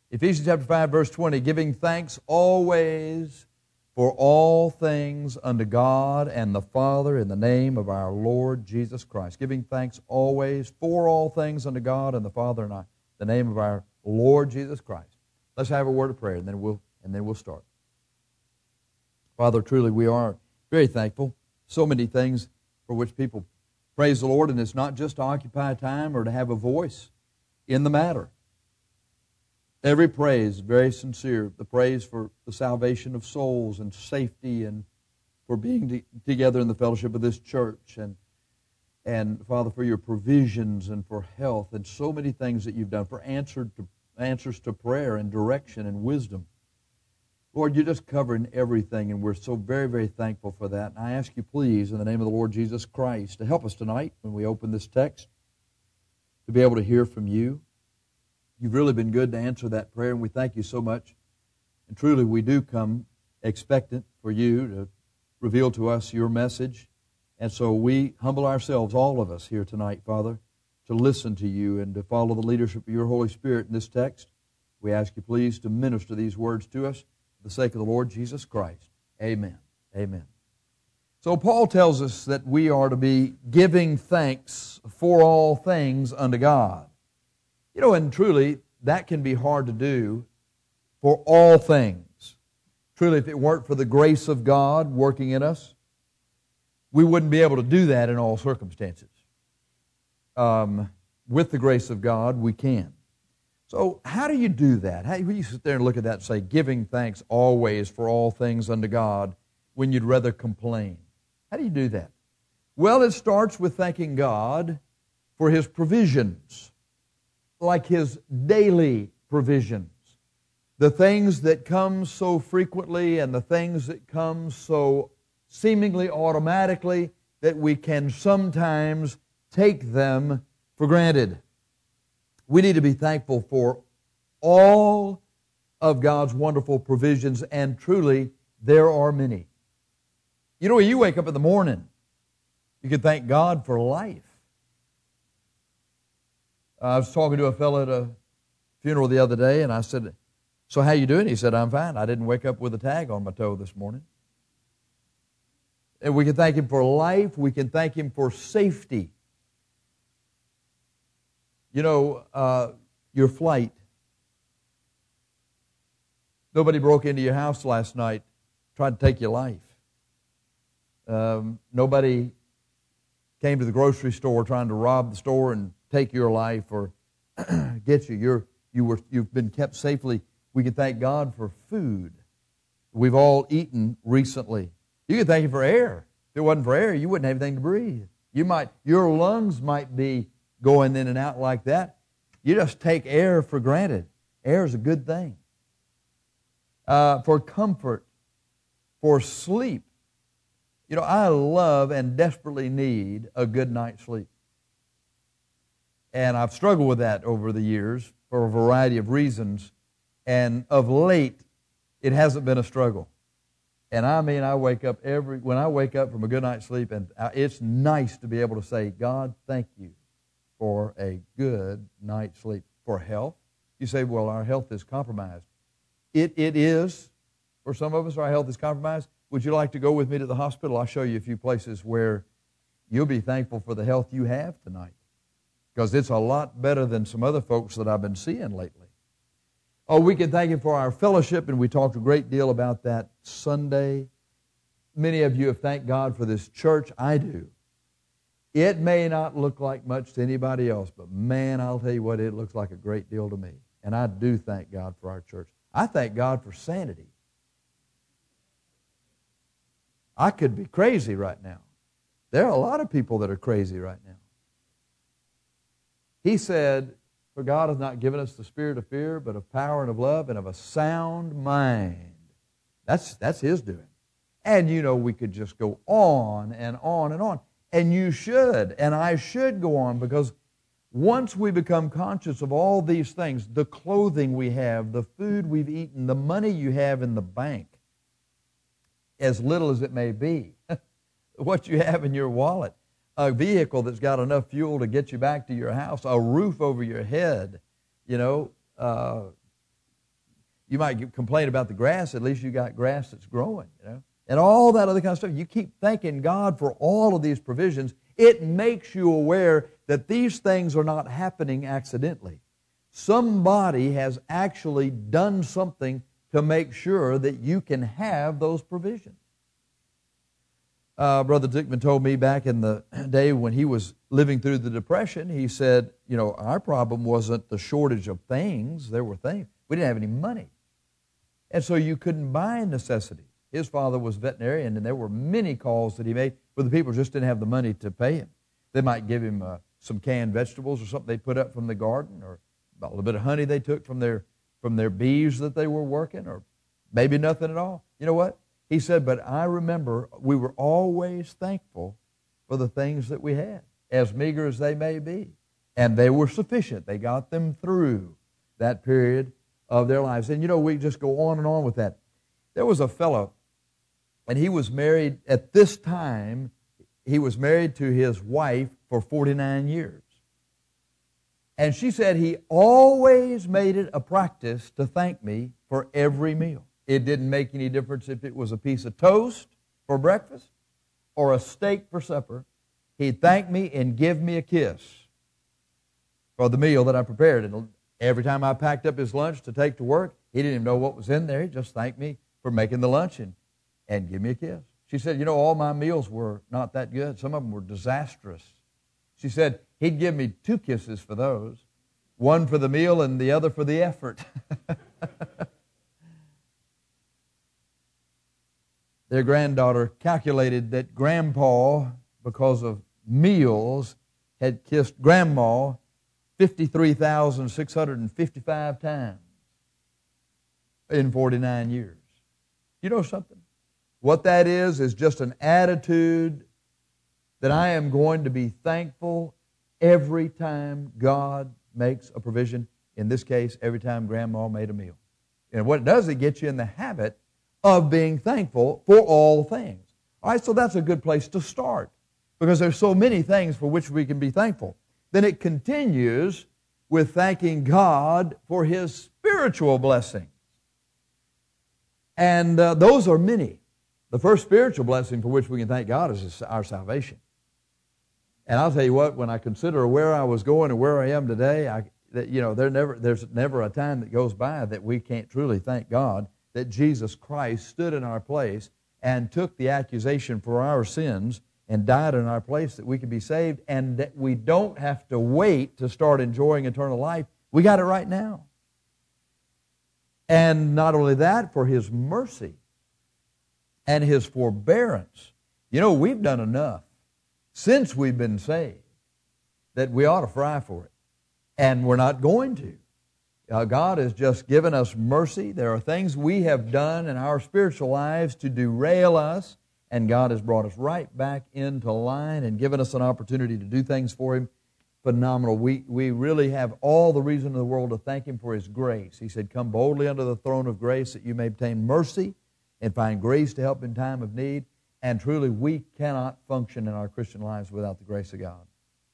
Ephesians chapter 5, verse 20, giving thanks always for all things unto God and the Father in the name of our Lord Jesus Christ. Giving thanks always for all things unto God and the Father in the name of our Lord Jesus Christ. Let's have a word of prayer, and then we'll start. Father, truly we are very thankful. So many things for which people praise the Lord, and it's not just to occupy time or to have a voice in the matter. Every praise, very sincere. The praise for the salvation of souls and safety and for being together in the fellowship of this church. And Father, for your provisions and for health and so many things that you've done, for answers to prayer and direction and wisdom. Lord, you're just covering everything, and we're so very, very thankful for that. And I ask you, please, in the name of the Lord Jesus Christ, to help us tonight when we open this text, to be able to hear from you. You've really been good to answer that prayer, and we thank you so much. And truly, we do come expectant for you to reveal to us your message. And so we humble ourselves, all of us here tonight, Father, to listen to you and to follow the leadership of your Holy Spirit in this text. We ask you, please, to minister these words to us for the sake of the Lord Jesus Christ. Amen. Amen. So Paul tells us that we are to be giving thanks for all things unto God. You know, and truly, that can be hard to do for all things. Truly, if it weren't for the grace of God working in us, we wouldn't be able to do that in all circumstances. With the grace of God, we can. So how do you do that? How do you sit there and look at that and say, giving thanks always for all things unto God, when you'd rather complain? How do you do that? Well, it starts with thanking God for His provisions, like His daily provisions. The things that come so frequently and the things that come so seemingly automatically that we can sometimes take them for granted. We need to be thankful for all of God's wonderful provisions, and truly, there are many. You know, when you wake up in the morning, you can thank God for life. I was talking to a fellow at a funeral the other day, and I said, "So how you doing?" He said, "I'm fine. I didn't wake up with a tag on my toe this morning." And we can thank Him for life. We can thank Him for safety. You know, your flight. Nobody broke into your house last night, tried to take your life. Nobody came to the grocery store trying to rob the store and take your life or get you. You've been kept safely. We can thank God for food. We've all eaten recently. You can thank Him for air. If it wasn't for air, you wouldn't have anything to breathe. Your lungs might be going in and out like that. You just take air for granted. Air is a good thing. For comfort, for sleep. You know, I love and desperately need a good night's sleep. And I've struggled with that over the years for a variety of reasons. And of late, it hasn't been a struggle. And I mean, when I wake up from a good night's sleep, and it's nice to be able to say, "God, thank you for a good night's sleep." For health, you say, "Well, our health is compromised." It is. For some of us, our health is compromised. Would you like to go with me to the hospital? I'll show you a few places where you'll be thankful for the health you have tonight, because it's a lot better than some other folks that I've been seeing lately. Oh, we can thank Him for our fellowship, and we talked a great deal about that Sunday. Many of you have thanked God for this church. I do. It may not look like much to anybody else, but man, I'll tell you what, it looks like a great deal to me. And I do thank God for our church. I thank God for sanity. I could be crazy right now. There are a lot of people that are crazy right now. He said, "For God hath not given us the spirit of fear, but of power and of love and of a sound mind." That's His doing. And you know, we could just go on and on and on. And you should, and I should go on, because once we become conscious of all these things, the clothing we have, the food we've eaten, the money you have in the bank, as little as it may be, what you have in your wallet, a vehicle that's got enough fuel to get you back to your house, a roof over your head, you know, You might complain about the grass. At least you got grass that's growing, you know. And all that other kind of stuff. You keep thanking God for all of these provisions. It makes you aware that these things are not happening accidentally. Somebody has actually done something to make sure that you can have those provisions. Brother Dickman told me back in the day when he was living through the Depression, he said, you know, our problem wasn't the shortage of things. There were things. We didn't have any money. And so you couldn't buy necessities. His father was a veterinarian, and there were many calls that he made where the people just didn't have the money to pay him. They might give him some canned vegetables or something they put up from the garden, or a little bit of honey they took from their bees that they were working, or maybe nothing at all. You know what? He said, but I remember we were always thankful for the things that we had, as meager as they may be. And they were sufficient. They got them through that period of their lives. And, you know, we just go on and on with that. There was a fellow, and he was married at this time, he was married to his wife for 49 years. And she said he always made it a practice to thank me for every meal. It didn't make any difference if it was a piece of toast for breakfast or a steak for supper. He'd thank me and give me a kiss for the meal that I prepared. And every time I packed up his lunch to take to work, he didn't even know what was in there. He just thanked me for making the lunch and give me a kiss. She said, you know, all my meals were not that good. Some of them were disastrous. She said, he'd give me 2 kisses for those, one for the meal and the other for the effort. Their granddaughter calculated that Grandpa, because of meals, had kissed Grandma 53,655 times in 49 years. You know something? What that is just an attitude that I am going to be thankful every time God makes a provision. In this case, every time Grandma made a meal. And what it does, it gets you in the habit of being thankful for all things. All right, so that's a good place to start because there's so many things for which we can be thankful. Then it continues with thanking God for His spiritual blessings. And those are many. The first spiritual blessing for which we can thank God is our salvation. And I'll tell you what, when I consider where I was going and where I am today, there's never a time that goes by that we can't truly thank God that Jesus Christ stood in our place and took the accusation for our sins and died in our place that we could be saved, and that we don't have to wait to start enjoying eternal life. We got it right now. And not only that, for His mercy and His forbearance. You know, we've done enough since we've been saved that we ought to fry for it. And we're not going to. God has just given us mercy. There are things we have done in our spiritual lives to derail us, and God has brought us right back into line and given us an opportunity to do things for Him. Phenomenal. We really have all the reason in the world to thank Him for His grace. He said, come boldly under the throne of grace that you may obtain mercy and find grace to help in time of need. And truly, we cannot function in our Christian lives without the grace of God.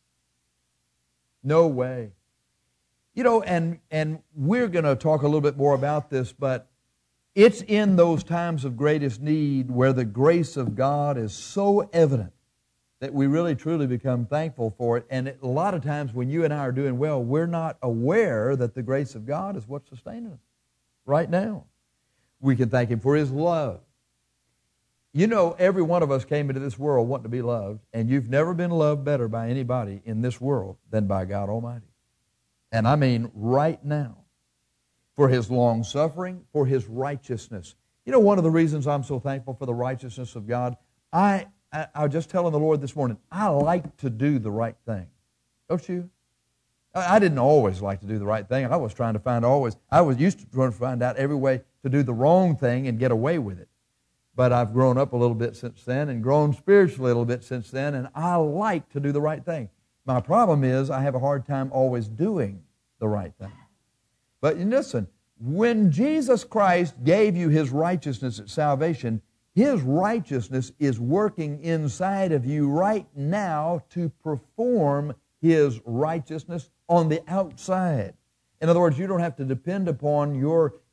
No way. You know, and we're going to talk a little bit more about this, but it's in those times of greatest need where the grace of God is so evident that we really truly become thankful for it. And a lot of times when you and I are doing well, we're not aware that the grace of God is what's sustaining us right now. We can thank Him for His love. You know, every one of us came into this world wanting to be loved, and you've never been loved better by anybody in this world than by God Almighty. And I mean right now. For His long suffering, for His righteousness. You know, one of the reasons I'm so thankful for the righteousness of God, I was just telling the Lord this morning, I like to do the right thing. Don't you? I didn't always like to do the right thing. I was used to trying to find out every way to do the wrong thing and get away with it. But I've grown up a little bit since then and grown spiritually a little bit since then, and I like to do the right thing. My problem is I have a hard time always doing the right thing. But listen, when Jesus Christ gave you His righteousness at salvation, His righteousness is working inside of you right now to perform His righteousness on the outside. In other words, you don't have to depend upon your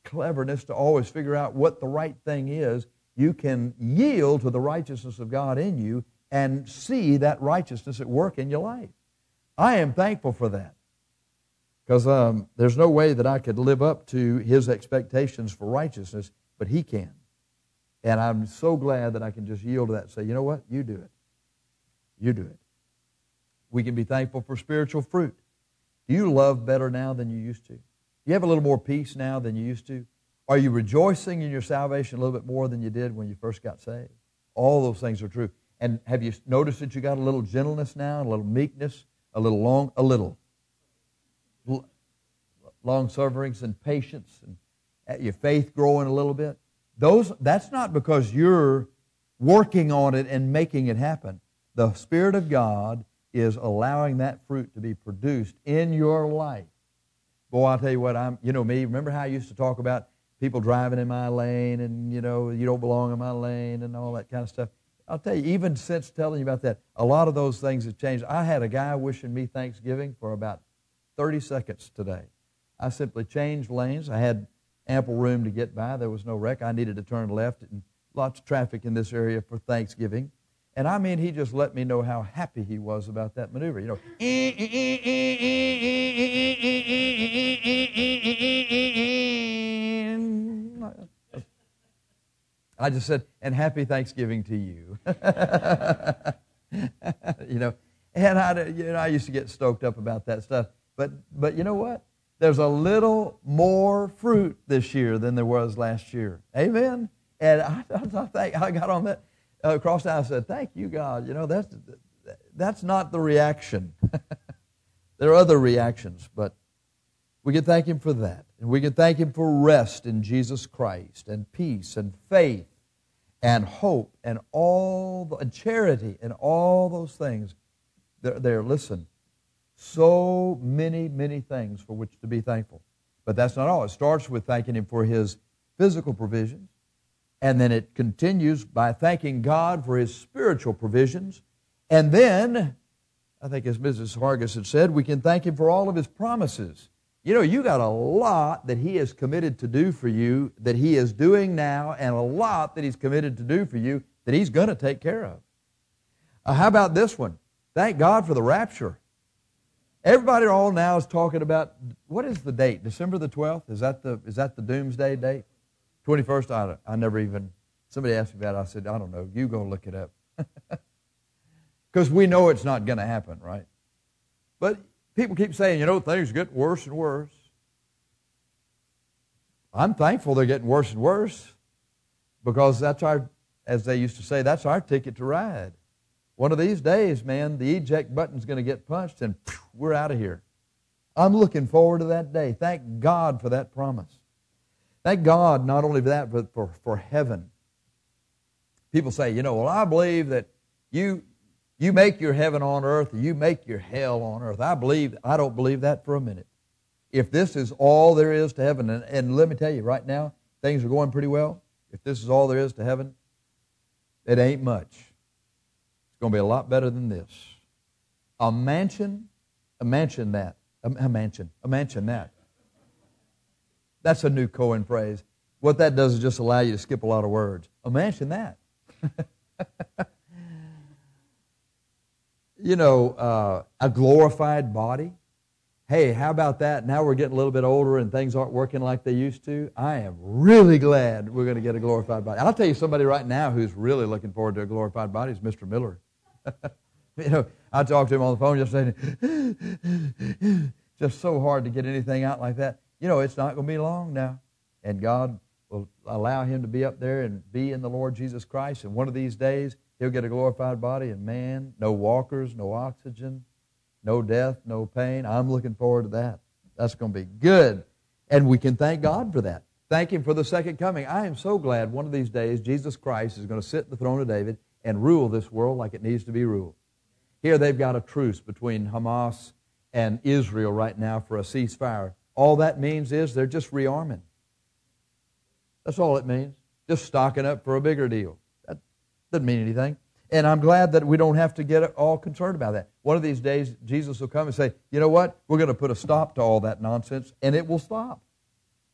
cleverness to always figure out what the right thing is. You can yield to the righteousness of God in you and see that righteousness at work in your life. I am thankful for that, because there's no way that I could live up to His expectations for righteousness, but He can. And I'm so glad that I can just yield to that and say, you know what? You do it. You do it. We can be thankful for spiritual fruit. Do you love better now than you used to? Do you have a little more peace now than you used to? Are you rejoicing in your salvation a little bit more than you did when you first got saved? All those things are true. And have you noticed that you got a little gentleness now, a little meekness, a little long-sufferings and patience, and your faith growing a little bit? That's not because you're working on it and making it happen. The Spirit of God is allowing that fruit to be produced in your life. Boy, I'll tell you what, you know me, remember how I used to talk about people driving in my lane and, you know, you don't belong in my lane and all that kind of stuff? I'll tell you, even since telling you about that, a lot of those things have changed. I had a guy wishing me Thanksgiving for about 30 seconds today. I simply changed lanes. I had ample room to get by. There was no wreck. I needed to turn left, and lots of traffic in this area for Thanksgiving. And I mean, he just let me know how happy he was about that maneuver. You know, I just said, and happy Thanksgiving to you. You know, and I used to get stoked up about that stuff. But you know what? There's a little more fruit this year than there was last year. Amen? And I got on that cross out and said, thank you, God. You know, that's not the reaction. There are other reactions, but we can thank Him for that. And we can thank Him for rest in Jesus Christ, and peace, and faith, and hope, and and charity, and all those things. Listen, so many, many things for which to be thankful. But that's not all. It starts with thanking Him for His physical provisions, and then it continues by thanking God for His spiritual provisions. And then, I think as Mrs. Hargis had said, we can thank Him for all of His promises. You know, you got a lot that He is committed to do for you, that He is doing now, and a lot that He's committed to do for you that He's going to take care of. How about this one? Thank God for the rapture. Everybody all now is talking about, what is the date? December the 12th? Is that the doomsday date? 21st? I never even, somebody asked me about it. I said, I don't know. You go look it up. Because we know it's not going to happen, right? But people keep saying, you know, things get worse and worse. I'm thankful they're getting worse and worse, because that's our, as they used to say, that's our ticket to ride. One of these days, man, the eject button's going to get punched and we're out of here. I'm looking forward to that day. Thank God for that promise. Thank God not only for that, but for heaven. People say, you know, well, I believe that you make your heaven on earth, or you make your hell on earth. I don't believe that for a minute. If this is all there is to heaven, and let me tell you, right now, things are going pretty well. If this is all there is to heaven, it ain't much. It's going to be a lot better than this. A mansion that. That's a new Cohen phrase. What that does is just allow you to skip a lot of words. Imagine that. You know, a glorified body. Hey, how about that? Now we're getting a little bit older and things aren't working like they used to. I am really glad we're going to get a glorified body. I'll tell you somebody right now who's really looking forward to a glorified body is Mr. Miller. You know, I talked to him on the phone yesterday. Just so hard to get anything out like that. You know, it's not going to be long now. And God will allow him to be up there and be in the Lord Jesus Christ. And one of these days, he'll get a glorified body. And man, no walkers, no oxygen, no death, no pain. I'm looking forward to that. That's going to be good. And we can thank God for that. Thank Him for the second coming. I am so glad one of these days Jesus Christ is going to sit in the throne of David and rule this world like it needs to be ruled. Here they've got a truce between Hamas and Israel right now for a ceasefire. All that means is they're just rearming. That's all it means. Just stocking up for a bigger deal. That doesn't mean anything. And I'm glad that we don't have to get all concerned about that. One of these days, Jesus will come and say, you know what? We're going to put a stop to all that nonsense, and it will stop.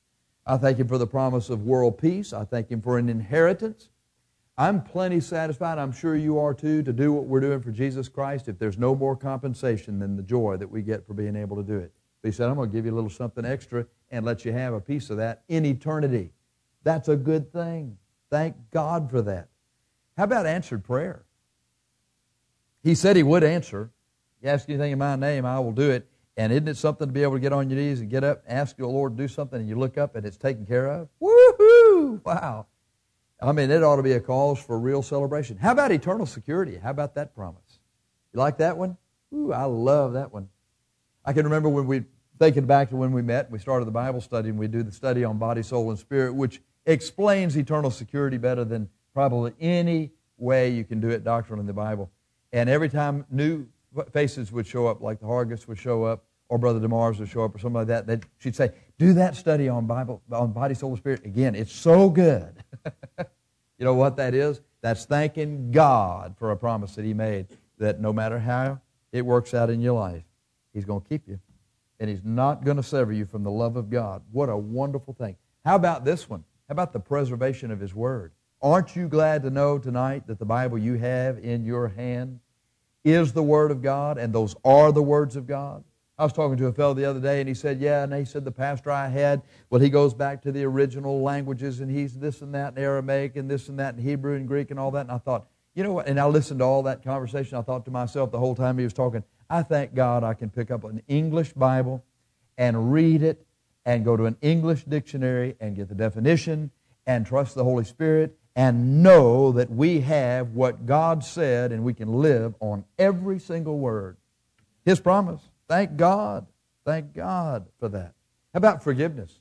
I thank Him for the promise of world peace. I thank Him for an inheritance. I'm plenty satisfied, I'm sure you are too, to do what we're doing for Jesus Christ if there's no more compensation than the joy that we get for being able to do it. But He said, I'm going to give you a little something extra and let you have a piece of that in eternity. That's a good thing. Thank God for that. How about answered prayer? He said He would answer. You ask anything in my name, I will do it. And isn't it something to be able to get on your knees and get up, ask the Lord to do something, and you look up and it's taken care of? Woo-hoo! Wow. I mean, it ought to be a cause for real celebration. How about eternal security? How about that promise? You like that one? Ooh, I love that one. I can remember thinking back to when we met, we started the Bible study, and we do the study on body, soul, and spirit, which explains eternal security better than probably any way you can do it doctrinally in the Bible. And every time new faces would show up, like the Hargis would show up, or Brother DeMars would show up, or something like that, she'd say, do that study on body, soul, and spirit again. It's so good. You know what that is? That's thanking God for a promise that He made, that no matter how it works out in your life, He's going to keep you. And He's not going to sever you from the love of God. What a wonderful thing. How about this one? How about the preservation of His Word? Aren't you glad to know tonight that the Bible you have in your hand is the Word of God, and those are the words of God? I was talking to a fellow the other day, and he said, the pastor I had, well, he goes back to the original languages, and he's this and that in Aramaic, and this and that in Hebrew and Greek and all that. And I thought, you know what? And I listened to all that conversation. I thought to myself the whole time he was talking, I thank God I can pick up an English Bible and read it and go to an English dictionary and get the definition and trust the Holy Spirit and know that we have what God said and we can live on every single word. His promise. Thank God. Thank God for that. How about forgiveness?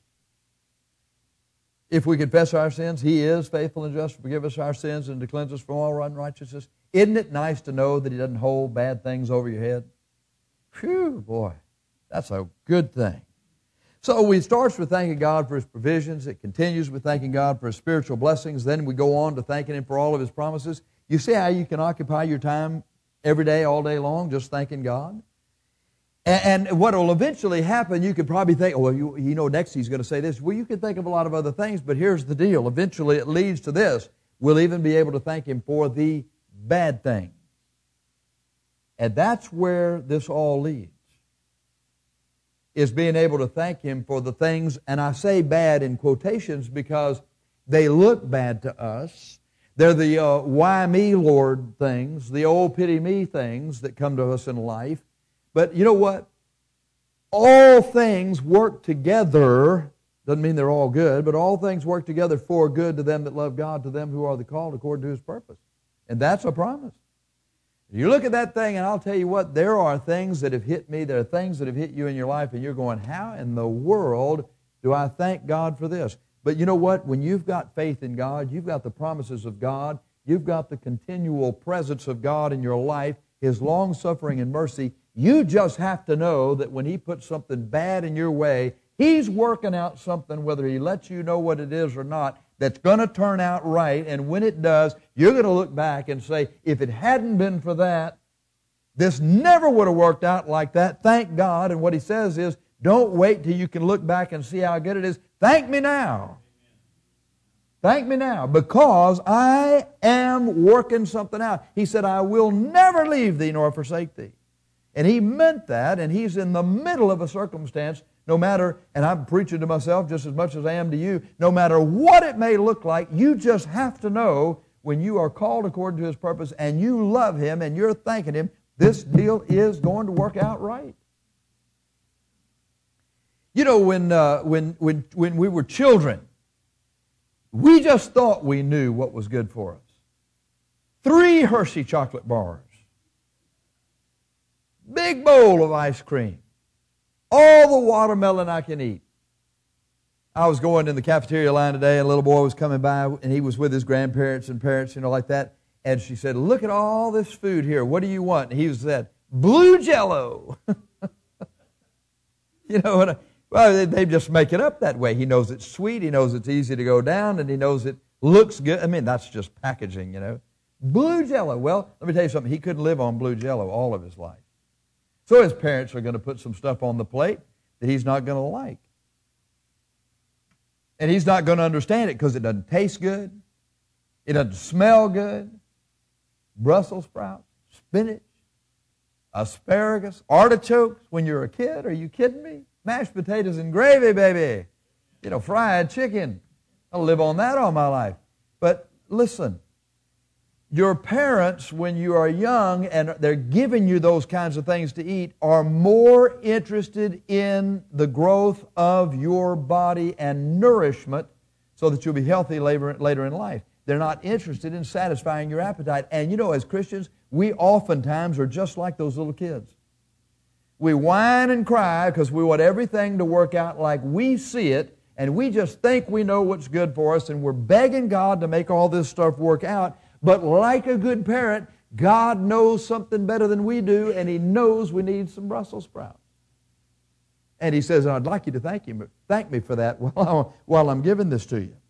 If we confess our sins, He is faithful and just to forgive us our sins and to cleanse us from all unrighteousness. Isn't it nice to know that He doesn't hold bad things over your head? Phew, boy, that's a good thing. So it starts with thanking God for His provisions. It continues with thanking God for His spiritual blessings. Then we go on to thanking Him for all of His promises. You see how you can occupy your time every day, all day long, just thanking God? And what will eventually happen, you could probably think, well, you know, next He's going to say this. Well, you could think of a lot of other things, but here's the deal. Eventually it leads to this. We'll even be able to thank Him for the bad things. And that's where this all leads, is being able to thank Him for the things, and I say bad in quotations because they look bad to us. They're the why me, Lord things, the oh pity me things that come to us in life. But you know what? All things work together. Doesn't mean they're all good, but all things work together for good to them that love God, to them who are the called according to His purpose. And that's a promise. You look at that thing, and I'll tell you what, there are things that have hit me, there are things that have hit you in your life, and you're going, how in the world do I thank God for this? But you know what? When you've got faith in God, you've got the promises of God, you've got the continual presence of God in your life, His long-suffering and mercy, you just have to know that when He puts something bad in your way, He's working out something, whether He lets you know what it is or not, that's going to turn out right. And when it does, you're going to look back and say, if it hadn't been for that, this never would have worked out like that. Thank God. And what He says is, don't wait till you can look back and see how good it is. Thank me now. Thank me now, because I am working something out. He said, I will never leave thee nor forsake thee. And He meant that, and He's in the middle of a circumstance, no matter, and I'm preaching to myself just as much as I am to you, no matter what it may look like, you just have to know when you are called according to His purpose and you love Him and you're thanking Him, this deal is going to work out right. You know, when we were children, we just thought we knew what was good for us. 3 Hershey chocolate bars. Big bowl of ice cream. All the watermelon I can eat. I was going in the cafeteria line today, and a little boy was coming by, and he was with his grandparents and parents, you know, like that. And she said, look at all this food here. What do you want? And he said, blue Jell-O. You know what? Well, they just make it up that way. He knows it's sweet. He knows it's easy to go down, and he knows it looks good. I mean, that's just packaging, you know. Blue Jell-O. Well, let me tell you something. He couldn't live on blue Jell-O all of his life. So his parents are going to put some stuff on the plate that he's not going to like. And he's not going to understand it because it doesn't taste good. It doesn't smell good. Brussels sprouts, spinach, asparagus, artichokes when you're a kid. Are you kidding me? Mashed potatoes and gravy, baby. You know, fried chicken. I'll live on that all my life. But listen, your parents, when you are young and they're giving you those kinds of things to eat, are more interested in the growth of your body and nourishment so that you'll be healthy later in life. They're not interested in satisfying your appetite. And you know, as Christians, we oftentimes are just like those little kids. We whine and cry because we want everything to work out like we see it, and we just think we know what's good for us, and we're begging God to make all this stuff work out. But like a good parent, God knows something better than we do, and He knows we need some Brussels sprouts. And He says, I'd like you to thank me for that while I'm giving this to you.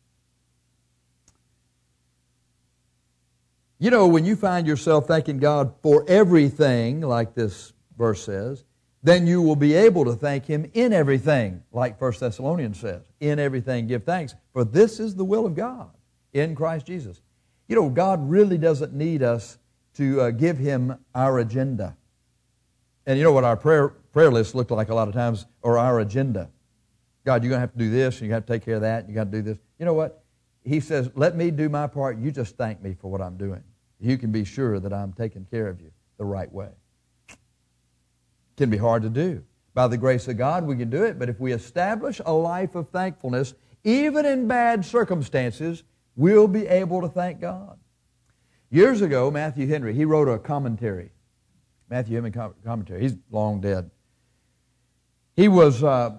You know, when you find yourself thanking God for everything, like this verse says, then you will be able to thank Him in everything, like 1 Thessalonians says. In everything give thanks, for this is the will of God in Christ Jesus. You know, God really doesn't need us to give Him our agenda. And you know what our prayer lists look like a lot of times, or our agenda. God, you're going to have to do this, and you have to take care of that, and you got to do this. You know what? He says, let me do my part. You just thank me for what I'm doing. You can be sure that I'm taking care of you the right way. It can be hard to do. By the grace of God, we can do it, but if we establish a life of thankfulness, even in bad circumstances, we'll be able to thank God. Years ago, Matthew Henry, he wrote a commentary. Matthew Henry commentary. He's long dead. He was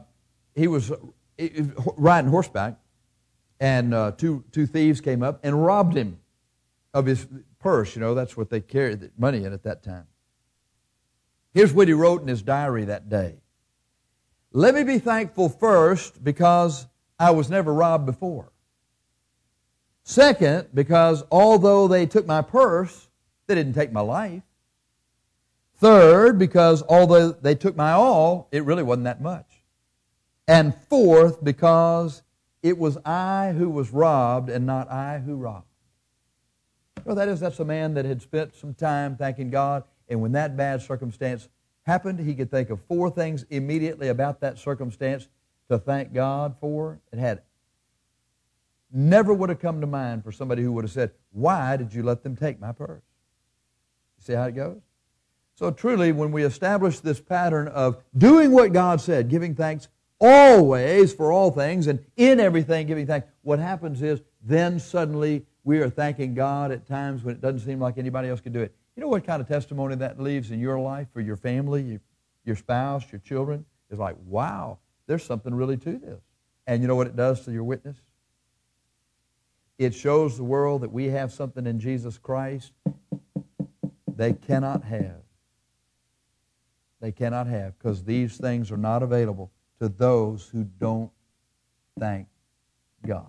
riding horseback, and two thieves came up and robbed him of his purse. You know, that's what they carried the money in at that time. Here's what he wrote in his diary that day. Let me be thankful first because I was never robbed before. Second, because although they took my purse, they didn't take my life. Third, because although they took my all, it really wasn't that much. And fourth, because it was I who was robbed and not I who robbed. Well, that's a man that had spent some time thanking God, and when that bad circumstance happened, he could think of 4 things immediately about that circumstance to thank God for. It had never would have come to mind for somebody who would have said, why did you let them take my purse? You see how it goes? So truly, when we establish this pattern of doing what God said, giving thanks always for all things, and in everything giving thanks, what happens is then suddenly we are thanking God at times when it doesn't seem like anybody else can do it. You know what kind of testimony that leaves in your life for your family, your spouse, your children? It's like, wow, there's something really to this. And you know what it does to your witness? It shows the world that we have something in Jesus Christ they cannot have. They cannot have, because these things are not available to those who don't thank God.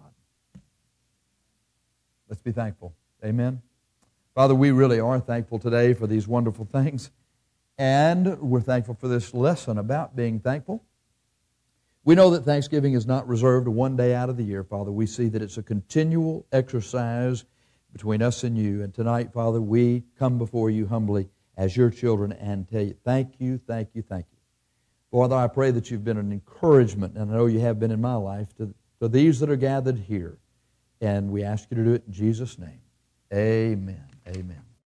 Let's be thankful. Amen. Father, we really are thankful today for these wonderful things, and we're thankful for this lesson about being thankful. We know that Thanksgiving is not reserved one day out of the year, Father. We see that it's a continual exercise between us and you. And tonight, Father, we come before you humbly as your children and tell you, thank you, thank you, thank you. Father, I pray that you've been an encouragement, and I know you have been in my life, to these that are gathered here. And we ask you to do it in Jesus' name. Amen. Amen.